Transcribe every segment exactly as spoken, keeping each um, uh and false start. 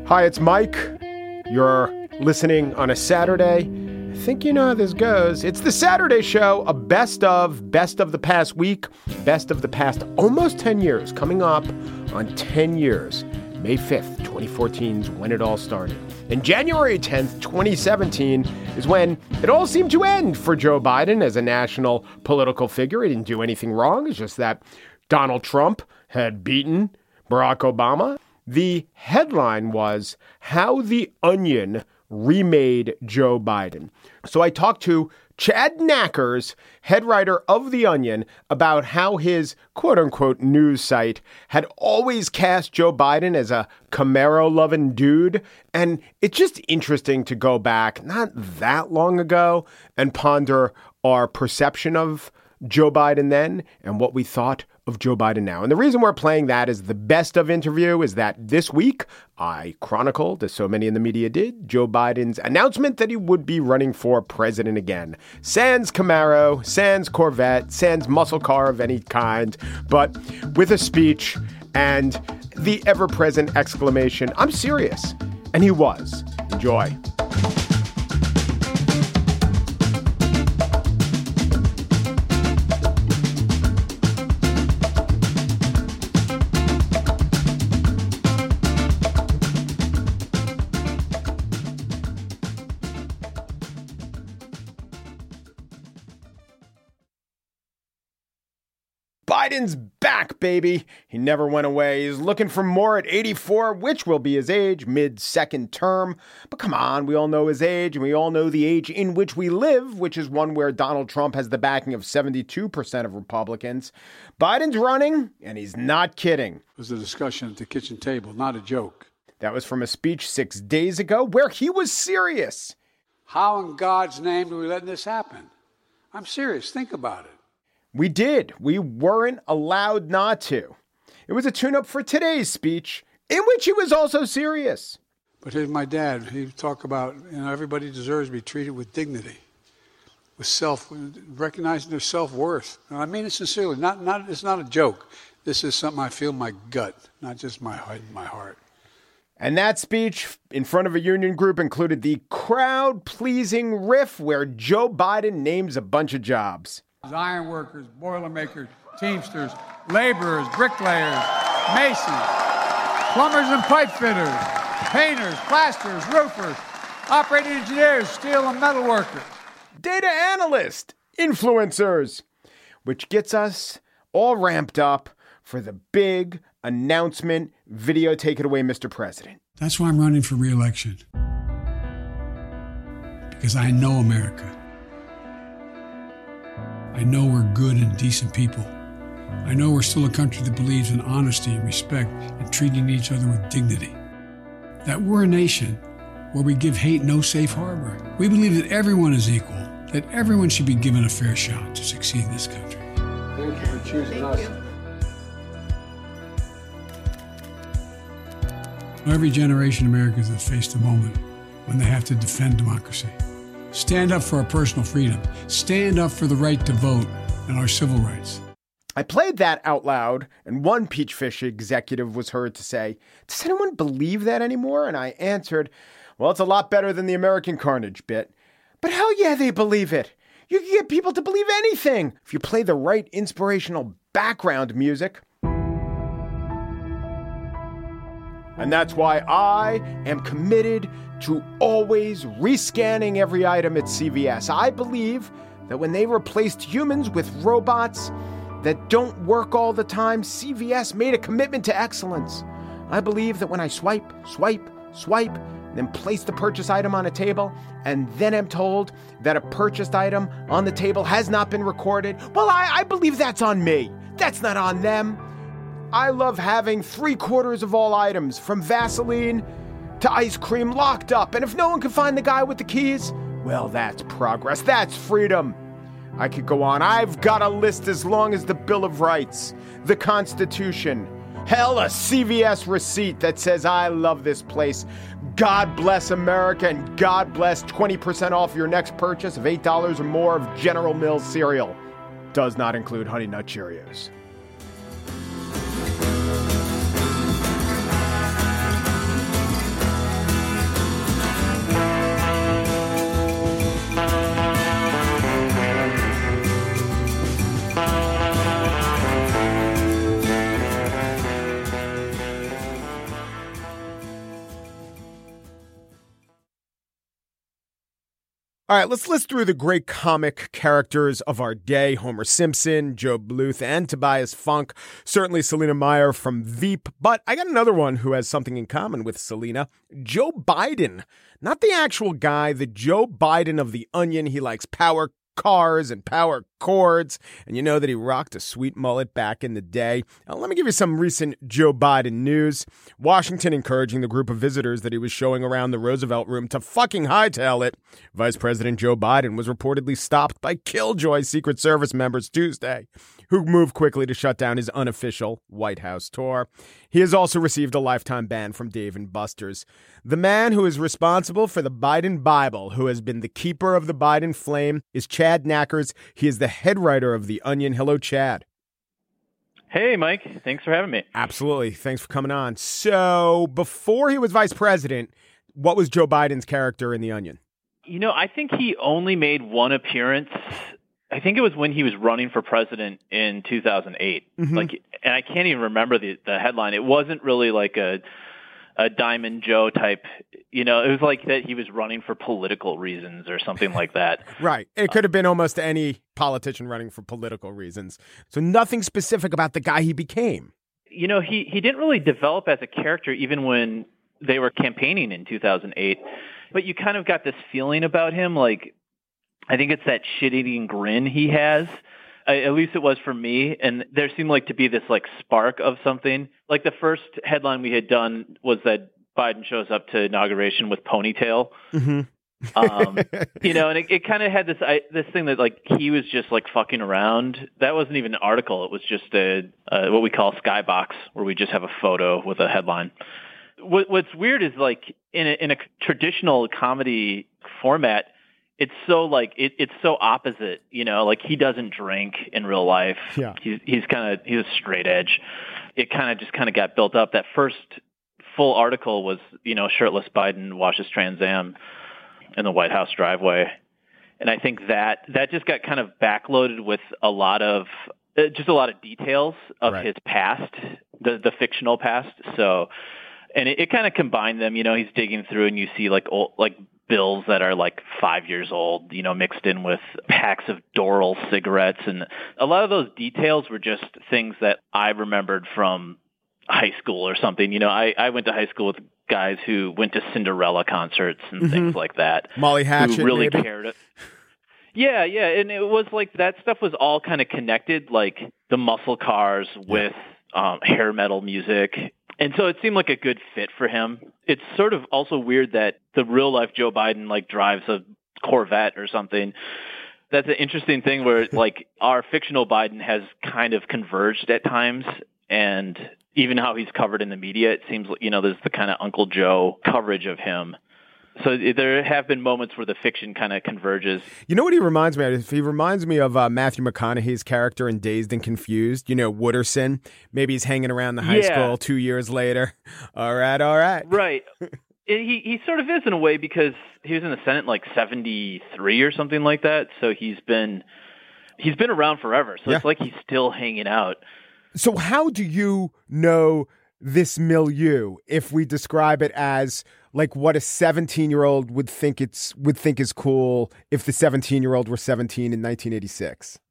Hi, it's Mike. You're listening on a Saturday. I think you know how this goes. It's the Saturday Show, a best of, best of the past week, best of the past almost ten years, coming up on ten years. May fifth, twenty fourteen is when it all started. And January tenth, twenty seventeen is when it all seemed to end for Joe Biden as a national political figure. He didn't do anything wrong. It's just that Donald Trump had beaten Barack Obama. The headline was How the Onion Remade Joe Biden. So I talked to Chad Nackers, head writer of The Onion, about how his quote-unquote news site had always cast Joe Biden as a Camaro-loving dude. And it's just interesting to go back not that long ago and ponder our perception of Joe Biden then and what we thought of Joe Biden now. And the reason we're playing that as the best of interview is that this week I chronicled, as so many in the media did, Joe Biden's announcement that he would be running for president again. Sans Camaro, sans Corvette, sans muscle car of any kind, but with a speech and the ever-present exclamation, "I'm serious." And he was. Enjoy. Biden's back, baby. He never went away. He's looking for more at eighty-four, which will be his age mid-second term. But come on, we all know his age, and we all know the age in which we live, which is one where Donald Trump has the backing of seventy-two percent of Republicans. Biden's running, and he's not kidding. It was a discussion at the kitchen table, not a joke. That was from a speech six days ago where he was serious. How in God's name do we let this happen? I'm serious. Think about it. We did. We weren't allowed not to. It was a tune-up for today's speech, in which he was also serious. But here's my dad. He talked about, you know, everybody deserves to be treated with dignity, with self, recognizing their self-worth. And I mean it sincerely. Not, not, it's not a joke. This is something I feel in my gut, not just my head and my heart. And that speech in front of a union group included the crowd-pleasing riff where Joe Biden names a bunch of jobs. Iron workers, boilermakers, teamsters, laborers, bricklayers, masons, plumbers and pipe fitters, painters, plasterers, roofers, operating engineers, steel and metal workers, data analysts, influencers, which gets us all ramped up for the big announcement video. Take it away, Mister President. That's why I'm running for re-election. Because I know America. I know we're good and decent people. I know we're still a country that believes in honesty and respect and treating each other with dignity. That we're a nation where we give hate no safe harbor. We believe that everyone is equal, that everyone should be given a fair shot to succeed in this country. Thank you for choosing us. Every generation of Americans has faced a moment when they have to defend democracy. Stand up for our personal freedom. Stand up for the right to vote and our civil rights. I played that out loud, and one Peachfish executive was heard to say, "Does anyone believe that anymore?" And I answered, "Well, it's a lot better than the American Carnage bit." But hell yeah, they believe it. You can get people to believe anything if you play the right inspirational background music. And that's why I am committed to always rescanning every item at C V S. I believe that when they replaced humans with robots that don't work all the time, C V S made a commitment to excellence. I believe that when I swipe, swipe, swipe, then place the purchase item on a table, and then am told that a purchased item on the table has not been recorded, well, I, I believe that's on me. That's not on them. I love having three quarters of all items, from Vaseline to ice cream, locked up. And if no one can find the guy with the keys, well, that's progress. That's freedom. I could go on. I've got a list as long as the Bill of Rights, the Constitution, hell, a C V S receipt that says I love this place. God bless America, and God bless twenty percent off your next purchase of eight dollars or more of General Mills cereal. Does not include Honey Nut Cheerios. All right, let's list through the great comic characters of our day. Homer Simpson, Joe Bluth, and Tobias Funk. Certainly Selina Meyer from Veep. But I got another one who has something in common with Selina. Joe Biden. Not the actual guy, the Joe Biden of The Onion. He likes power cars and power chords, and you know that he rocked a sweet mullet back in the day. Now, let me give you some recent Joe Biden news. Washington encouraging the group of visitors that he was showing around the Roosevelt Room to fucking hightail it. Vice President Joe Biden was reportedly stopped by Killjoy Secret Service members Tuesday, who moved quickly to shut down his unofficial White House tour. He has also received a lifetime ban from Dave and Buster's. The man who is responsible for the Biden Bible, who has been the keeper of the Biden flame, is Chad Knackers. He is the head writer of The Onion. Hello, Chad. Hey, Mike. Thanks for having me. Absolutely. Thanks for coming on. So before he was vice president, what was Joe Biden's character in The Onion? You know, I think he only made one appearance. I think it was when he was running for president in two thousand eight. Mm-hmm. Like, and I can't even remember the, the headline. It wasn't really like a a Diamond Joe type, you know, it was like that he was running for political reasons or something like that. Right. It could have been almost any politician running for political reasons. So nothing specific about the guy he became. You know, he, he didn't really develop as a character even when they were campaigning in two thousand eight. But you kind of got this feeling about him, like, I think it's that shit-eating grin he has. At least it was for me, and there seemed like to be this like spark of something. Like the first headline we had done was that Biden shows up to inauguration with ponytail. Mm-hmm. um, you know, and it, it kind of had this I, this thing that like he was just like fucking around. That wasn't even an article; it was just a, a what we call a skybox, where we just have a photo with a headline. What, what's weird is like in a, in a traditional comedy format, it's so like it, it's so opposite, you know, like he doesn't drink in real life. Yeah. He's he's kind of he's a straight edge. It kind of just kind of got built up. That first full article was, you know, shirtless Biden washes Trans Am in the White House driveway. And I think that that just got kind of backloaded with a lot of uh, just a lot of details of right. his past, the the fictional past. So, and it, it kind of combined them, you know, he's digging through and you see like old, like bills that are like five years old, you know, mixed in with packs of Doral cigarettes. And a lot of those details were just things that I remembered from high school or something. You know, I, I went to high school with guys who went to Cinderella concerts and mm-hmm. things like that. Molly Hatchet, who really maybe? cared. Yeah, yeah. And it was like that stuff was all kind of connected, like the muscle cars with yeah. um, hair metal music. And so it seemed like a good fit for him. It's sort of also weird that the real life Joe Biden like drives a Corvette or something. That's an interesting thing where like our fictional Biden has kind of converged at times, and even how he's covered in the media, it seems like, you know, there's the kind of Uncle Joe coverage of him. So there have been moments where the fiction kind of converges. You know what he reminds me of? He reminds me of uh, Matthew McConaughey's character in Dazed and Confused. You know, Wooderson. Maybe he's hanging around the high yeah. school two years later. All right, all right. Right. he he sort of is in a way because he was in the Senate in like seventy-three or something like that. So he's been he's been around forever. So yeah. it's like he's still hanging out. So how do you know this milieu if we describe it as like what a seventeen-year-old would think it's would think is cool if the seventeen-year-old were seventeen in nineteen eighty-six?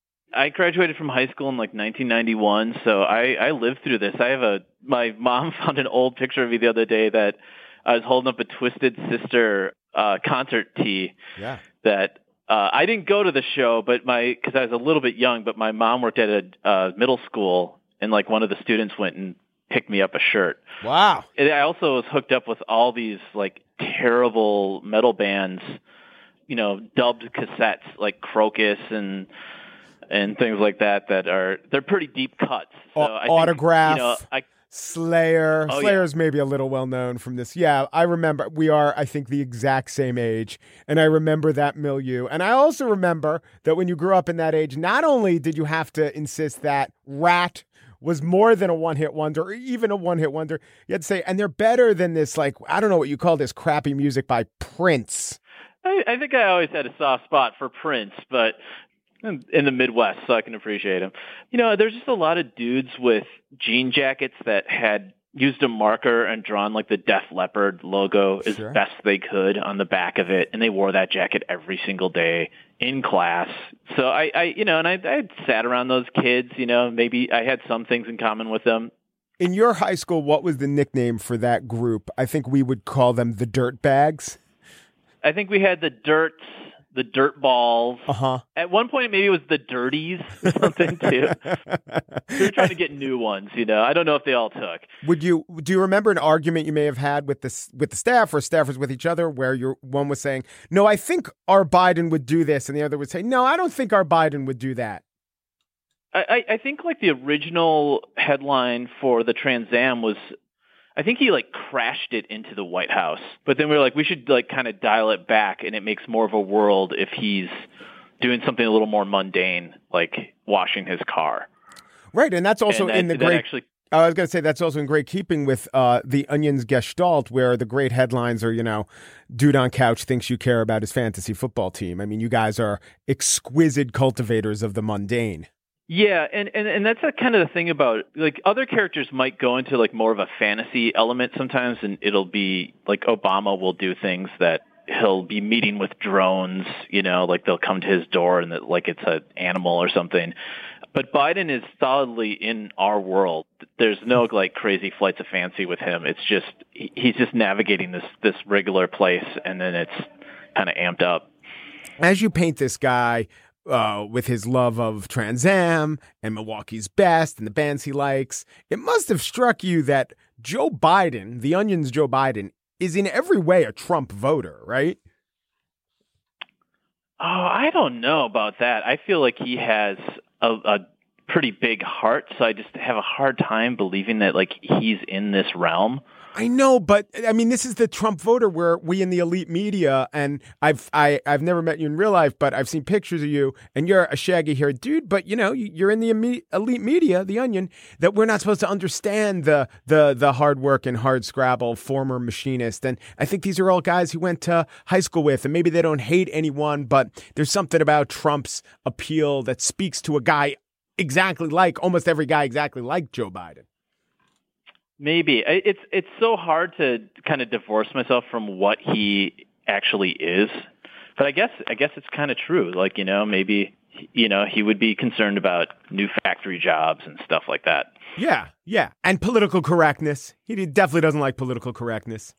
I graduated from high school in like nineteen ninety-one, so I, I lived through this. I have a my mom found an old picture of me the other day that I was holding up a Twisted Sister uh, concert tee. Yeah. That uh, I didn't go to the show, but my because I was a little bit young, but my mom worked at a uh, middle school, and like one of the students went and picked me up a shirt. Wow. And I also was hooked up with all these like terrible metal bands, you know, dubbed cassettes like Crocus and and things like that that are they're pretty deep cuts. So o- I Autograph, think, you know, I, Slayer. Oh, Slayer's yeah. maybe a little well known from this. Yeah, I remember. We are, I think, the exact same age, and I remember that milieu. And I also remember that when you grew up in that age, not only did you have to insist that Rat was more than a one-hit wonder, or even a one-hit wonder, you had to say, and they're better than this, like, I don't know what you call this crappy music by Prince. I, I think I always had a soft spot for Prince, but in the Midwest, so I can appreciate him. You know, there's just a lot of dudes with jean jackets that had used a marker and drawn like the Def Leppard logo as Sure. best they could on the back of it, and they wore that jacket every single day in class. So I, I you know, and I, I sat around those kids. You know, maybe I had some things in common with them. In your high school, what was the nickname for that group? I think we would call them the Dirt Bags. I think we had the Dirts, the Dirt Balls. Uh-huh. At one point, maybe it was the Dirties or something, too. We were trying to get new ones, you know. I don't know if they all took. Would you do you remember an argument you may have had with the with the staff or staffers with each other where your one was saying, "No, I think our Biden would do this," and the other would say, "No, I don't think our Biden would do that." I, I think like the original headline for the Trans Am was, I think he like crashed it into the White House. But then we were like, we should like kind of dial it back, and it makes more of a world if he's doing something a little more mundane, like washing his car. Right, and that's also And that- in the that great. actually- I was going to say that's also in great keeping with uh, the Onion's gestalt, where the great headlines are, you know, dude on couch thinks you care about his fantasy football team. I mean, you guys are exquisite cultivators of the mundane. Yeah, and, and, and that's a kind of the thing about, like, other characters might go into, like, more of a fantasy element sometimes, and it'll be, like, Obama will do things that he'll be meeting with drones, you know, like they'll come to his door and that, like it's an animal or something. But Biden is solidly in our world. There's no, like, crazy flights of fancy with him. It's just, he's just navigating this, this regular place, and then it's kind of amped up. As you paint this guy, Uh, with his love of Trans Am and Milwaukee's Best and the bands he likes, it must have struck you that Joe Biden, the Onion's Joe Biden, is in every way a Trump voter, right? Oh, I don't know about that. I feel like he has a, a pretty big heart, so I just have a hard time believing that, like, he's in this realm. I know, but I mean, this is the Trump voter where we in the elite media, and I've I, I've never met you in real life, but I've seen pictures of you, and you're a shaggy-haired dude, but you know, you're in the elite media, the Onion, that we're not supposed to understand the the the hard work and hard scrabble former machinist. And I think these are all guys who went to high school with, and maybe they don't hate anyone, but there's something about Trump's appeal that speaks to a guy exactly like, almost every guy exactly like Joe Biden. Maybe. It's it's so hard to kind of divorce myself from what he actually is. But I guess I guess it's kind of true. Like, you know, maybe, you know, he would be concerned about new factory jobs and stuff like that. Yeah, yeah. And political correctness. He definitely doesn't like political correctness.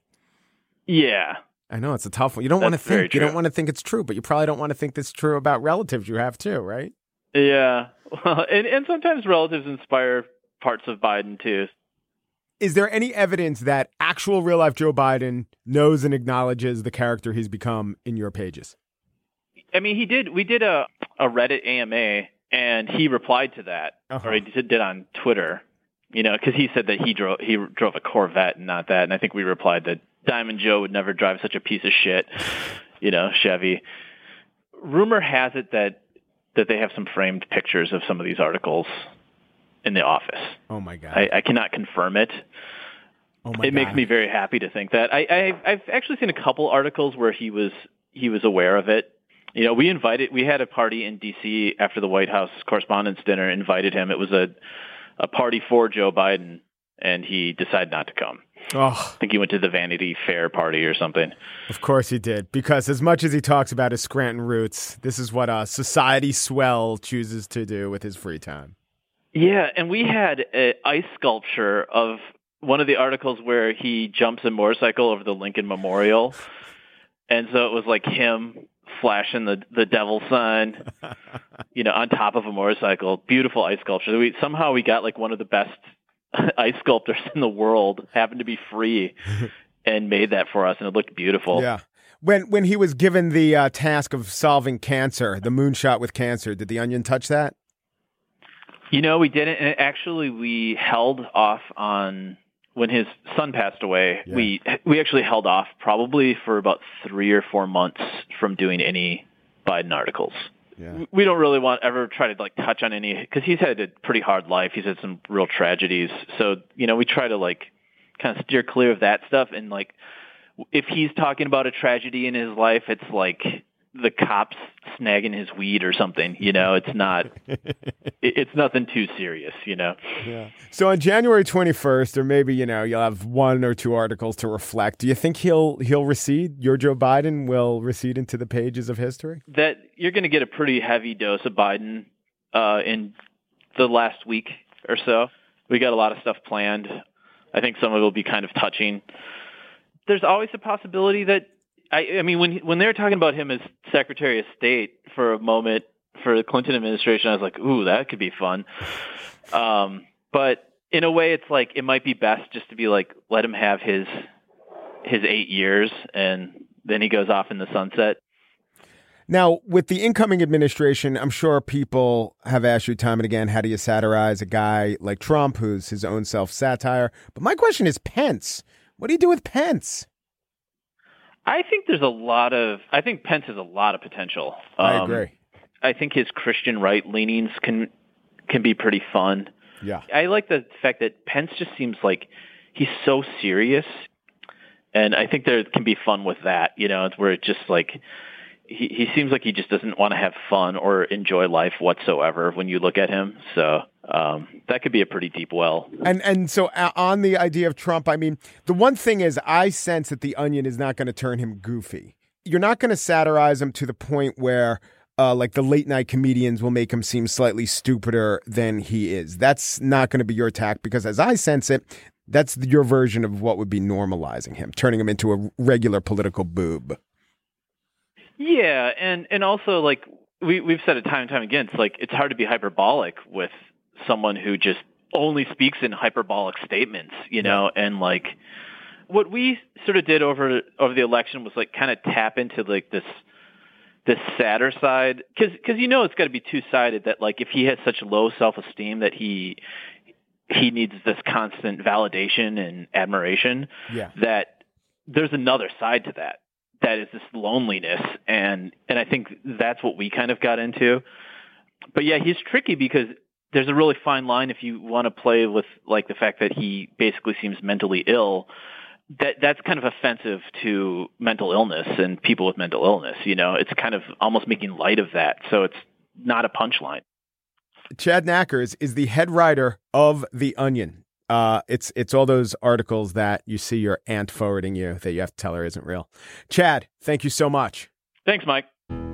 Yeah. I know, it's a tough one. You don't want to That's very think, you true. don't want to think it's true, but you probably don't want to think it's true about relatives you have too, right? Yeah. Well, and, and sometimes relatives inspire parts of Biden, too. Is there any evidence that actual real life Joe Biden knows and acknowledges the character he's become in your pages? I mean, he did. We did a, a Reddit A M A, and he replied to that, Uh-huh. or he did, did on Twitter. You know, because he said that he drove he drove a Corvette and not that, and I think we replied that Diamond Joe would never drive such a piece of shit, you know, Chevy. Rumor has it that that they have some framed pictures of some of these articles in the office. Oh my God. I, I cannot confirm it. oh my It God. makes me very happy to think that. I, I I've actually seen a couple articles where he was he was aware of it. You know, we invited we had a party in D C after the White House Correspondents' Dinner. Invited him. It was a a party for Joe Biden, and he decided not to come. Oh, I think he went to the Vanity Fair party or something. of course he did. Because as much as he talks about his Scranton roots, this is what a society swell chooses to do with his free time. Yeah, and we had an ice sculpture of one of the articles where he jumps a motorcycle over the Lincoln Memorial. And so it was like him flashing the, the devil sign, you know, on top of a motorcycle. Beautiful ice sculpture. We, somehow we got like one of the best ice sculptors in the world, happened to be free, and made that for us, and it looked beautiful. Yeah. When when he was given the uh, task of solving cancer, the moonshot with cancer, did the Onion touch that? You know, we didn't. And actually, we held off on when his son passed away. Yeah. We we actually held off probably for about three or four months from doing any Biden articles. Yeah. We don't really want ever try to like touch on any because he's had a pretty hard life. He's had some real tragedies. So you know, we try to like kind of steer clear of that stuff. And like, if he's talking about a tragedy in his life, it's like the cops snagging his weed or something. You know, it's not, it's nothing too serious, you know? Yeah. So on January twenty-first, or maybe, you know, you'll have one or two articles to reflect. Do you think he'll, he'll recede? Your Joe Biden will recede into the pages of history? That you're going to get a pretty heavy dose of Biden uh, in the last week or so. We got a lot of stuff planned. I think some of it will be kind of touching. There's always a possibility that, I, I mean, when when they were talking about him as Secretary of State for a moment for the Clinton administration, I was like, ooh, that could be fun. Um, but in a way, it's like it might be best just to be like, let him have his his eight years, and then he goes off in the sunset. Now, with the incoming administration, I'm sure people have asked you time and again, how do you satirize a guy like Trump, who's his own self-satire? But my question is Pence. What do you do with Pence? I think there's a lot of, I think Pence has a lot of potential. Um, I agree. I think his Christian right leanings can can be pretty fun. Yeah. I like the fact that Pence just seems like he's so serious. And I think there can be fun with that, you know, where it just like, he, he seems like he just doesn't want to have fun or enjoy life whatsoever when you look at him. So um, that could be a pretty deep well. And and so uh, on the idea of Trump, I mean, the one thing is I sense that The Onion is not going to turn him goofy. You're not going to satirize him to the point where uh, like the late night comedians will make him seem slightly stupider than he is. That's not going to be your tack because as I sense it, that's your version of what would be normalizing him, turning him into a regular political boob. Yeah, and, and also, like, we, we've said it time and time again, it's like, it's hard to be hyperbolic with someone who just only speaks in hyperbolic statements, you know, yeah. And, like, what we sort of did over over the election was, like, kind of tap into, like, this this sadder side, because, because you know it's got to be two-sided, that, like, if he has such low self-esteem that he he needs this constant validation and admiration, yeah. that there's another side to that. That is this loneliness, and and I think that's what we kind of got into. But yeah, he's tricky because there's a really fine line if you want to play with like the fact that he basically seems mentally ill. That that's kind of offensive to mental illness and people with mental illness. You know, it's kind of almost making light of that, so it's not a punchline. Chad Nackers is the head writer of The Onion. Uh, it's it's all those articles that you see your aunt forwarding you that you have to tell her isn't real. Chad, thank you so much. Thanks, Mike.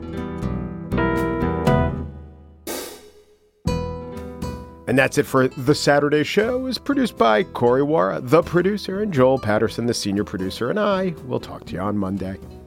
And that's it for The Saturday Show. Is produced by Corey Wara, the producer, and Joel Patterson, the senior producer, and I will talk to you on Monday.